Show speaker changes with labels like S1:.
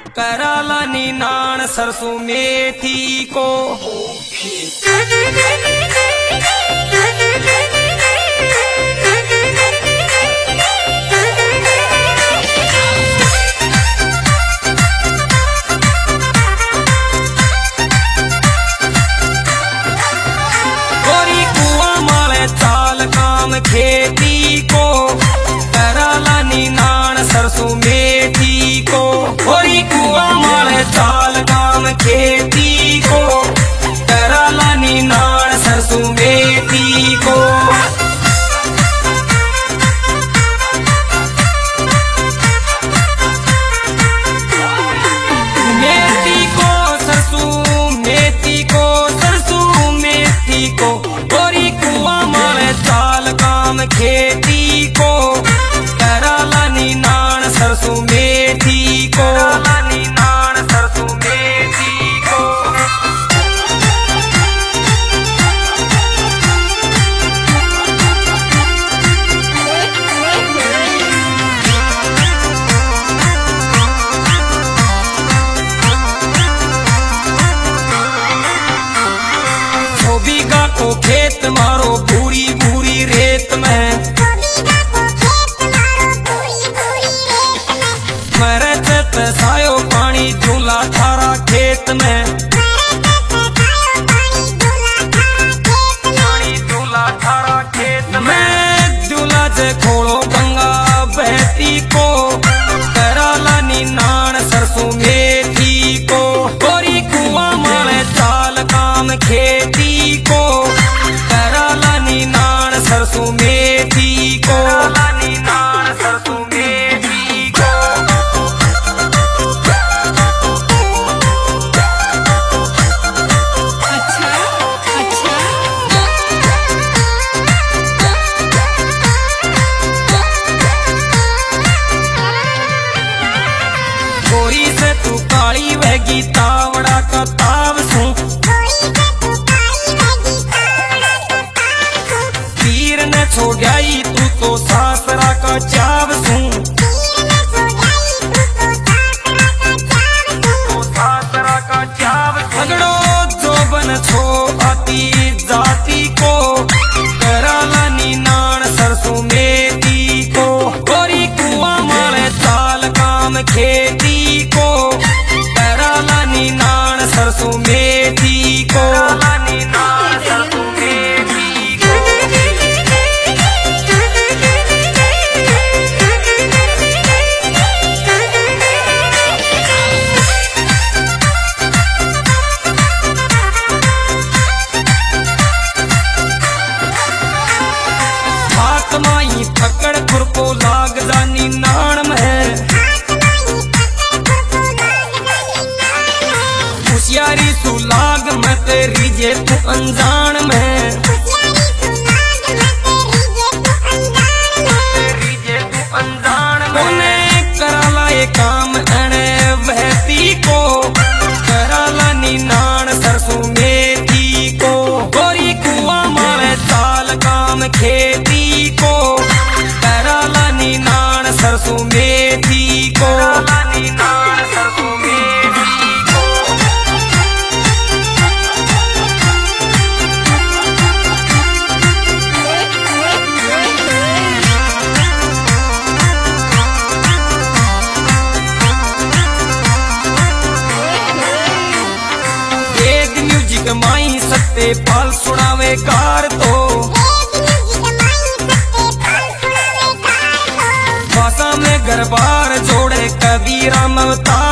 S1: कराला निनाण सरसों मेथी को। गोरी कुआ माले चाल काम खेती को, कराला निनाण सरसों मेथी को। गोरी कुआ माले चाल काम खेती को, कराला निनाण सरसों मेथी को। मेथी को सरसों मेथी को, सरसों मेथी को। गोरी कुआ माले चाल काम खेती को, कराला निनाण सरसों मेथी को। कराला निनाण सरसों मेथी को। बीघा को खेत मारो भूरी भूरी रेत में, मरचत सायो पानी झूला थारा खेत में। पानी झूला थारा खेत में, झूला से खोलो गंगा बहती को, कराला निनाण सरसों मेथी को। गोरी कुआ माले चाल काम खेती को, कराला निनाण सरसों मेथी को। कराला निनाण सरसों मेथी को।
S2: अच्छा अच्छा।
S1: गोरी से तू काली वहगी तावड़ा का ताव सू, तीर ने छोड़ाई तू तो सासरा का चाव सू। तो सासरा का चाव झगड़ो जोबन छो आती जाती को, कराला निनाण सरसों मेथी को। गोरी कुआ माले चाल काम खेती को, कराला निनाण सरसों मेथी को। कराला निनाण सरसों मेथी को। हाथ माई पकड़ खुरपो लाग जानी नाण में, होशियारी सु लाग मैं तेरी जे तू अनजान में। तेरी जे तू अनजान में। कोने कराला ये काम अणे बहती को, कराला निनाण सरसों मेथी को। गोरी कुआ माले चाल काम खेती को, कराला निनाण सरसों मेथी को। कराला निनाण सरसों मेथी को। वेद म्यूजिक माई सत्ते पाल सुनावे कार तो, भाषा में गरबार जोड़े कबीरा अवतार।